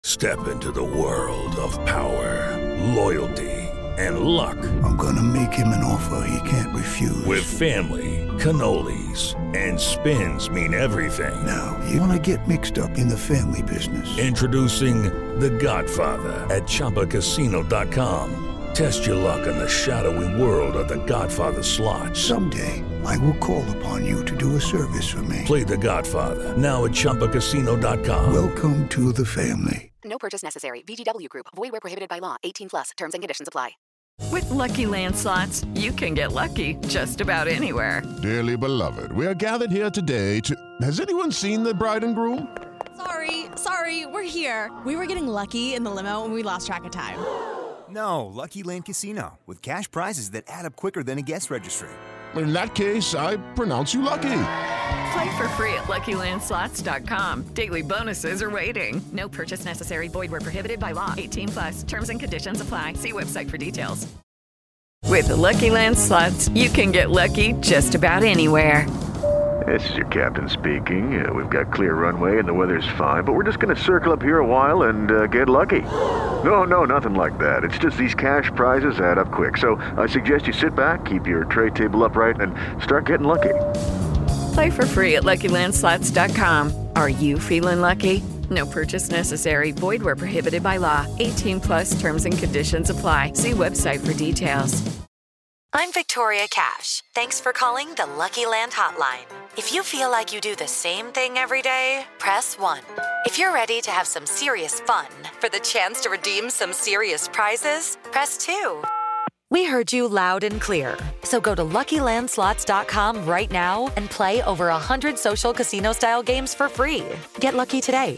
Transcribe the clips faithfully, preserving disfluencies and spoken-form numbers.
Step into the world of power, loyalty, and luck. I'm gonna make him an offer he can't refuse. With family, cannolis, and spins mean everything. Now, you wanna get mixed up in the family business. Introducing The Godfather at Chumba Casino dot com. Test your luck in the shadowy world of The Godfather slot. Someday, I will call upon you to do a service for me. Play The Godfather, now at Chumba Casino dot com. Welcome to the family. No purchase necessary. V G W Group. Void where prohibited by law. eighteen plus. Terms and conditions apply. With Lucky Land Slots, you can get lucky just about anywhere. Dearly beloved, we are gathered here today to... Has anyone seen the bride and groom? Sorry, sorry, we're here. We were getting lucky in the limo and we lost track of time. No, Lucky Land Casino, with cash prizes that add up quicker than a guest registry. In that case, I pronounce you lucky. Play for free at Lucky Land Slots dot com. Daily bonuses are waiting. No purchase necessary. Void where prohibited by law. eighteen plus. Terms and conditions apply. See website for details. With the Lucky Land Slots, you can get lucky just about anywhere. This is your captain speaking. Uh, we've got clear runway and the weather's fine, but we're just going to circle up here a while and uh, get lucky. No, no, nothing like that. It's just these cash prizes add up quick. So I suggest you sit back, keep your tray table upright, and start getting lucky. Play for free at Lucky Land Slots dot com. Are you feeling lucky? No purchase necessary. Void where prohibited by law. eighteen plus terms and conditions apply. See website for details. I'm Victoria Cash. Thanks for calling the Lucky Land Hotline. If you feel like you do the same thing every day, press one. If you're ready to have some serious fun for the chance to redeem some serious prizes, press two. We heard you loud and clear. So go to Lucky Land Slots dot com right now and play over one hundred social casino-style games for free. Get lucky today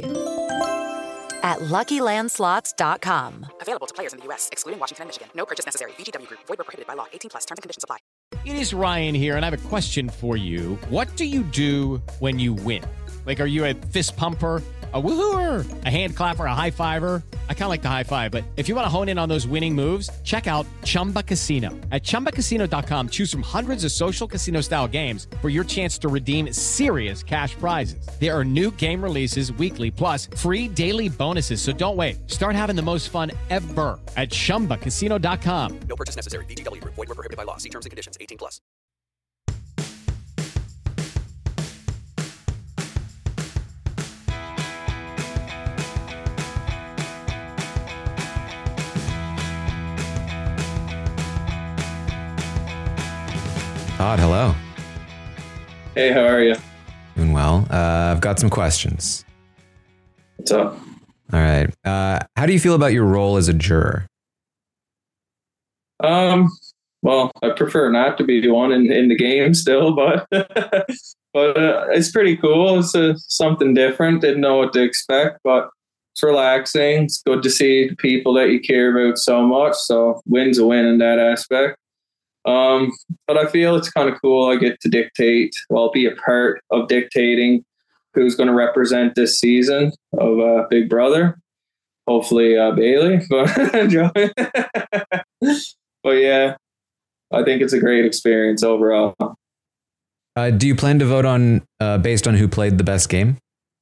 at Lucky Land Slots dot com. Available to players in the U S, excluding Washington and Michigan. No purchase necessary. V G W Group. Void where prohibited by law. eighteen plus. Terms and conditions apply. It is Ryan here, and I have a question for you. What do you do when you win? Like, are you a fist pumper, a woo-hooer, a hand clapper, a high-fiver? I kind of like the high-five, but if you want to hone in on those winning moves, check out Chumba Casino. At Chumba Casino dot com, choose from hundreds of social casino-style games for your chance to redeem serious cash prizes. There are new game releases weekly, plus free daily bonuses, so don't wait. Start having the most fun ever at Chumba Casino dot com. No purchase necessary. V G W Group. Void where prohibited by law. See terms and conditions. eighteen plus. Todd, hello. Hey, how are you? Doing well. Uh, I've got some questions. What's up? All right. Uh, how do you feel about your role as a juror? Um. Well, I prefer not to be one in, in the game still, but but uh, it's pretty cool. It's uh, something different. Didn't know what to expect, but it's relaxing. It's good to see the people that you care about so much. So win's a win in that aspect. Um, but I feel it's kind of cool. I get to dictate, well, be a part of dictating who's going to represent this season of uh, Big Brother. Hopefully uh, Bailey. But, but yeah, I think it's a great experience overall. Uh, do you plan to vote on uh, based on who played the best game?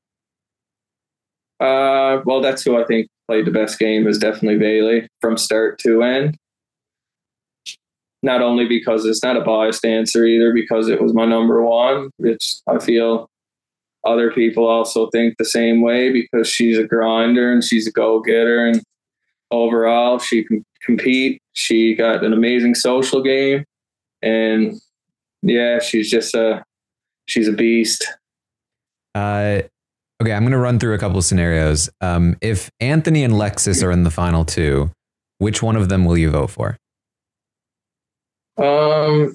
Uh, well, that's who I think played the best game is definitely Bailey from start to end. Not only because it's not a biased answer either, because it was my number one. It's, I feel other people also think the same way because she's a grinder and she's a go-getter. And overall, she can compete. She got an amazing social game. And yeah, she's just a, she's a beast. Uh, okay, I'm going to run through a couple of scenarios. Um, if Anthony and Lexus are in the final two, which one of them will you vote for? Um,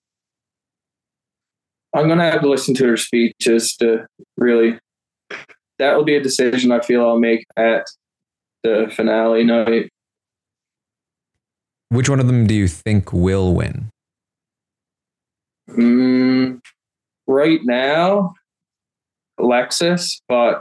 I'm going to have to listen to her speeches to really, that will be a decision I feel I'll make at the finale night. Which one of them do you think will win? Mm, right now, Alexis, but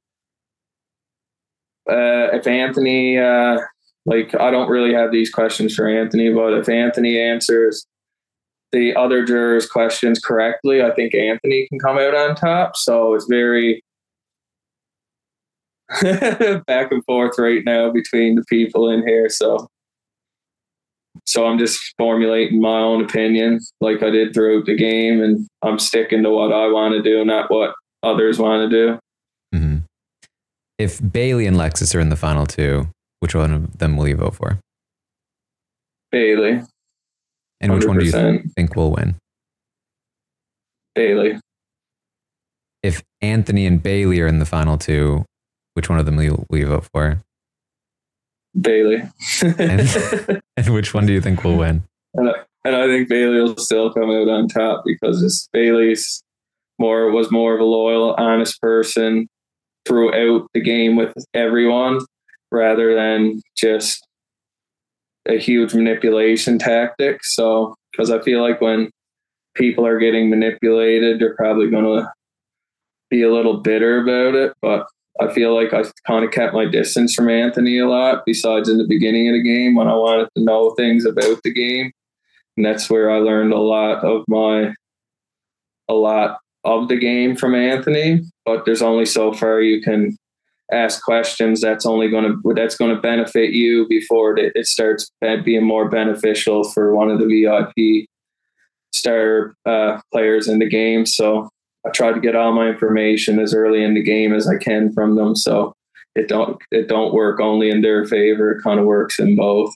uh, if Anthony, uh, like, I don't really have these questions for Anthony, but if Anthony answers the other jurors' questions correctly, I think Anthony can come out on top. So it's very, back and forth right now between the people in here. So, so I'm just formulating my own opinion like I did throughout the game, and I'm sticking to what I want to do, not what others want to do. Mm-hmm. If Bailey and Lexus are in the final two, which one of them will you vote for? Bailey. And which one do you th- think will win? Bailey. If Anthony and Bailey are in the final two, which one of them will you, will you vote for? Bailey. and, and which one do you think will win? And I, and I think Bailey will still come out on top because it's Bailey's more was more of a loyal, honest person throughout the game with everyone, rather than just a huge manipulation tactic. So, because I feel like when people are getting manipulated, they're probably going to be a little bitter about it. But I feel like I kind of kept my distance from Anthony a lot, besides in the beginning of the game when I wanted to know things about the game. And that's where I learned a lot of my, a lot of the game from Anthony. But there's only so far you can ask questions that's only going to, that's going to benefit you before it, it starts being more beneficial for one of the V I P star uh, players in the game. So I try to get all my information as early in the game as I can from them. So it don't, it don't work only in their favor. It kind of works in both.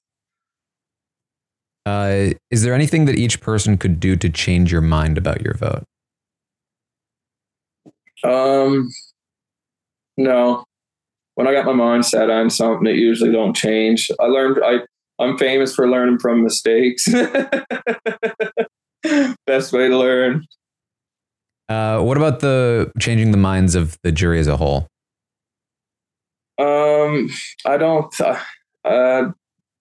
Uh, is there anything that each person could do to change your mind about your vote? Um, no. When I got my mind set on something, it usually don't change. I learned, I, I'm famous for learning from mistakes. Best way to learn. Uh, what about the changing the minds of the jury as a whole? Um, I don't, uh, uh,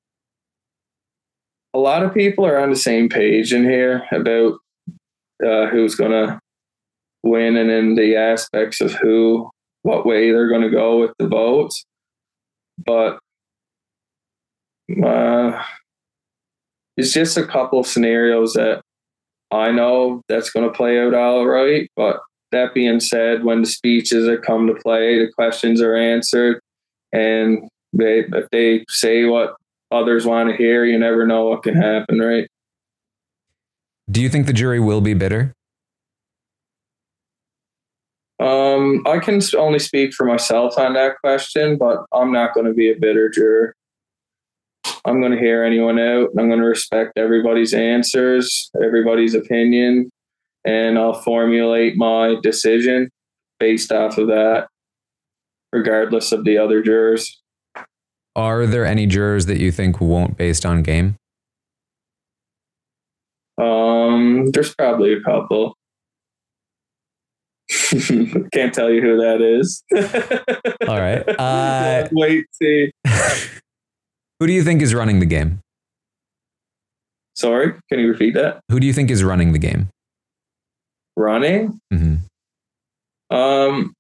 a lot of people are on the same page in here about uh, who's going to win, and in the aspects of who, what way they're going to go with the votes. But uh, it's just a couple of scenarios that I know that's going to play out all right. But that being said, when the speeches that come to play, the questions are answered, and they, if they say what others want to hear, you never know what can happen, right? Do you think the jury will be bitter? Um, I can only speak for myself on that question, but I'm not going to be a bitter juror. I'm going to hear anyone out. I'm going to respect everybody's answers, everybody's opinion, and I'll formulate my decision based off of that, regardless of the other jurors. Are there any jurors that you think won't based on game? Um, there's probably a couple. Can't tell you who that is. All right. Uh, Wait, see. Who do you think is running the game? Sorry, can you repeat that? Who do you think is running the game? Running? Mm-hmm. Um,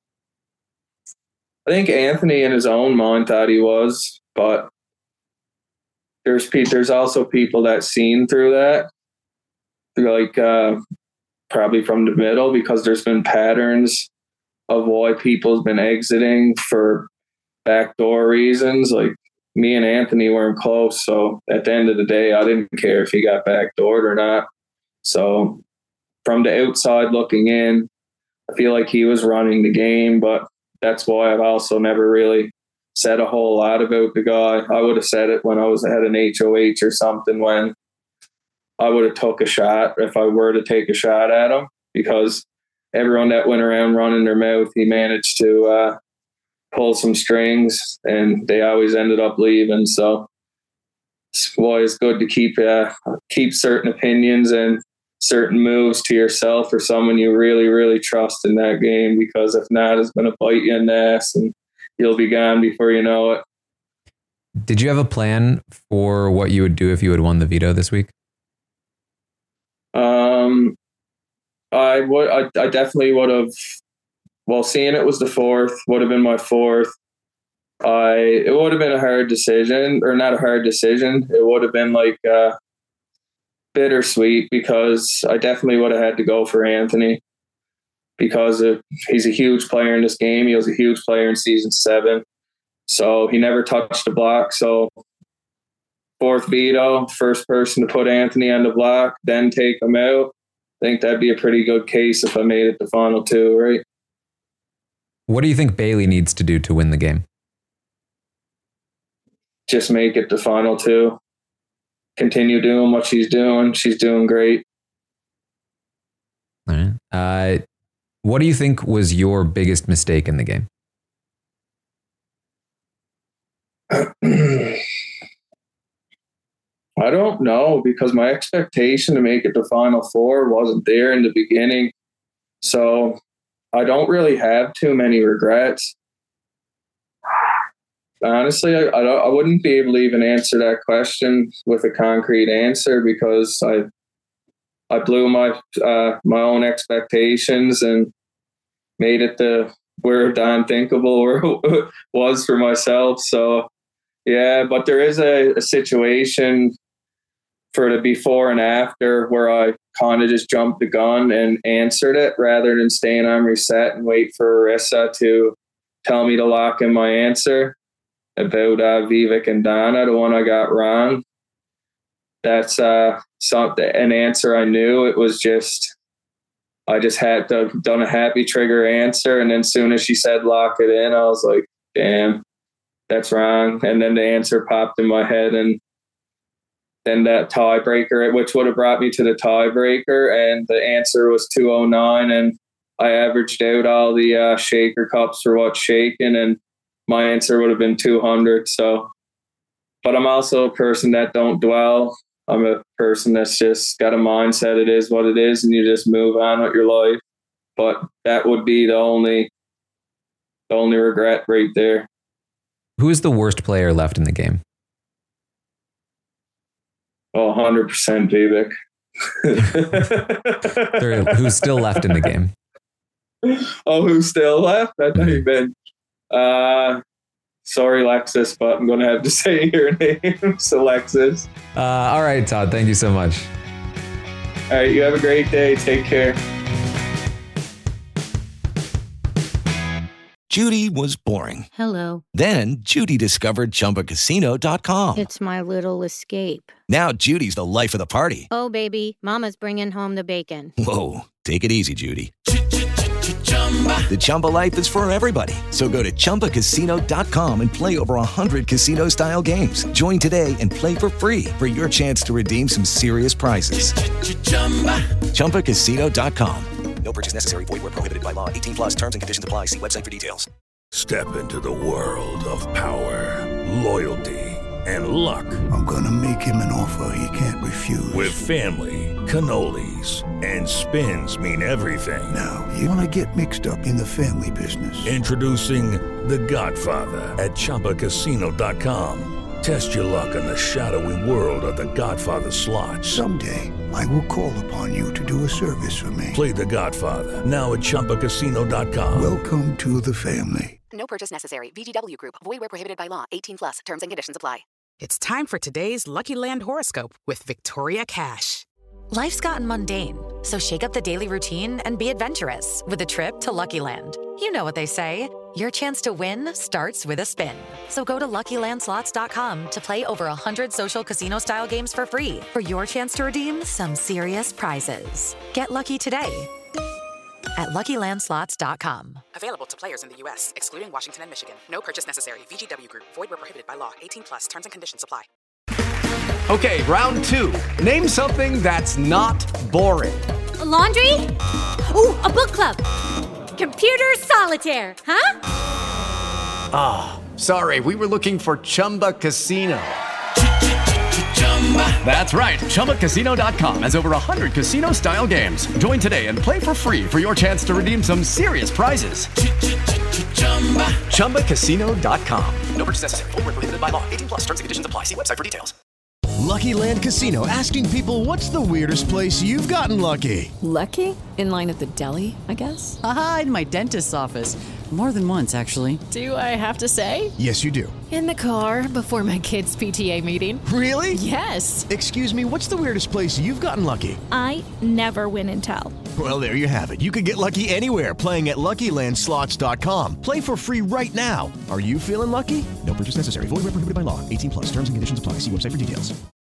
I think Anthony in his own mind thought he was, but there's pe- there's also people that seen through that, like uh, probably from the middle, because there's been patterns of why people's been exiting for backdoor reasons. Like me and Anthony weren't close, so at the end of the day, I didn't care if he got backdoored or not. So from the outside looking in, I feel like he was running the game, but that's why I've also never really said a whole lot about the guy. I would have said it when I was at an H O H or something, when I would have took a shot if I were to take a shot at him, because everyone that went around running their mouth, he managed to uh, pull some strings, and they always ended up leaving. So it's always good to keep uh, keep certain opinions and certain moves to yourself or someone you really, really trust in that game, because if not, it's going to bite you in the ass and you'll be gone before you know it. Did you have a plan for what you would do if you had won the veto this week? Um, I would, I, I definitely would have, well, seeing it was the fourth, would have been my fourth. I, it would have been a hard decision, or not a hard decision. It would have been like, uh, bittersweet, because I definitely would have had to go for Anthony. because of, he's a huge player in this game. He was a huge player in season seven. So he never touched the block. So fourth veto, first person to put Anthony on the block, then take him out. I think that'd be a pretty good case if I made it to final two, right? What do you think Bailey needs to do to win the game? Just make it to final two. Continue doing what she's doing. She's doing great. All right. Uh, what do you think was your biggest mistake in the game? I don't know, because my expectation to make it to Final Four wasn't there in the beginning. So I don't really have too many regrets. Honestly, I, I, I wouldn't be able to even answer that question with a concrete answer, because I I blew my uh, my own expectations and made it to where the unthinkable was for myself. So, yeah, but there is a, a situation for the before and after where I kind of just jumped the gun and answered it rather than staying on reset and wait for Arissa to tell me to lock in my answer about uh, Vivek and Donna, the one I got wrong. That's uh, something, an answer I knew. It was just, I just had to done a happy trigger answer. And then as soon as she said lock it in, I was like, damn, that's wrong. And then the answer popped in my head, and then that tiebreaker, which would have brought me to the tiebreaker, and the answer was two oh nine, and I averaged out all the uh, shaker cups for what's shaken, and my answer would have been two hundred. So, but I'm also a person that don't dwell. I'm a person that's just got a mindset. It is what it is, and you just move on with your life. But that would be the only, the only regret right there. Who is the worst player left in the game? Oh, one hundred percent Vivek. Who's still left in the game? Oh, who's still left? I thought you've been. Uh, sorry, Lexus, but I'm going to have to say your name. It's Alexis. Uh, all right, Todd. Thank you so much. All right. You have a great day. Take care. Judy was boring. Hello. Then Judy discovered Chumba Casino dot com. It's my little escape. Now Judy's the life of the party. Oh, baby, mama's bringing home the bacon. Whoa, take it easy, Judy. The Chumba life is for everybody. So go to Chumba Casino dot com and play over one hundred casino-style games. Join today and play for free for your chance to redeem some serious prizes. Chumba Casino dot com. No purchase necessary. Void where prohibited by law. eighteen plus terms and conditions apply. See website for details. Step into the world of power, loyalty, and luck. I'm going to make him an offer he can't refuse. With family, cannolis, and spins mean everything. Now, you want to get mixed up in the family business. Introducing The Godfather at Chumba Casino dot com. Test your luck in the shadowy world of The Godfather slot. Someday, I will call upon you to do a service for me. Play The Godfather now at Chumba Casino dot com. Welcome to the family. No purchase necessary. V G W Group. Void where prohibited by law. eighteen plus. Terms and conditions apply. It's time for today's Lucky Land horoscope with Victoria Cash. Life's gotten mundane, so shake up the daily routine and be adventurous with a trip to Lucky Land. You know what they say. Your chance to win starts with a spin. So go to Lucky Land Slots dot com to play over one hundred social casino-style games for free for your chance to redeem some serious prizes. Get lucky today at Lucky Land Slots dot com. Available to players in the U S, excluding Washington and Michigan. No purchase necessary. V G W Group. Void where prohibited by law. eighteen plus. Terms and conditions apply. Okay, round two. Name something that's not boring. A laundry? Ooh, a book club. Computer solitaire, huh? Ah, oh, sorry, we were looking for Chumba Casino. That's right, Chumba Casino dot com has over one hundred casino-style games. Join today and play for free for your chance to redeem some serious prizes. Chumba Casino dot com. No purchase necessary. Void where prohibited by law. eighteen plus. Terms and conditions apply. See website for details. Lucky Land Casino, asking people, what's the weirdest place you've gotten lucky? Lucky? In line at the deli, I guess? Aha, in my dentist's office. More than once, actually. Do I have to say? Yes, you do. In the car before my kids' P T A meeting. Really? Yes. Excuse me, what's the weirdest place you've gotten lucky? I never win and tell. Well, there you have it. You can get lucky anywhere, playing at Lucky Land Slots dot com. Play for free right now. Are you feeling lucky? No purchase necessary. Void where prohibited by law. eighteen plus. Terms and conditions apply. See website for details.